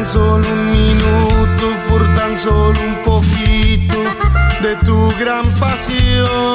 solo un minuto, por tan solo un poquito de tu gran pasión.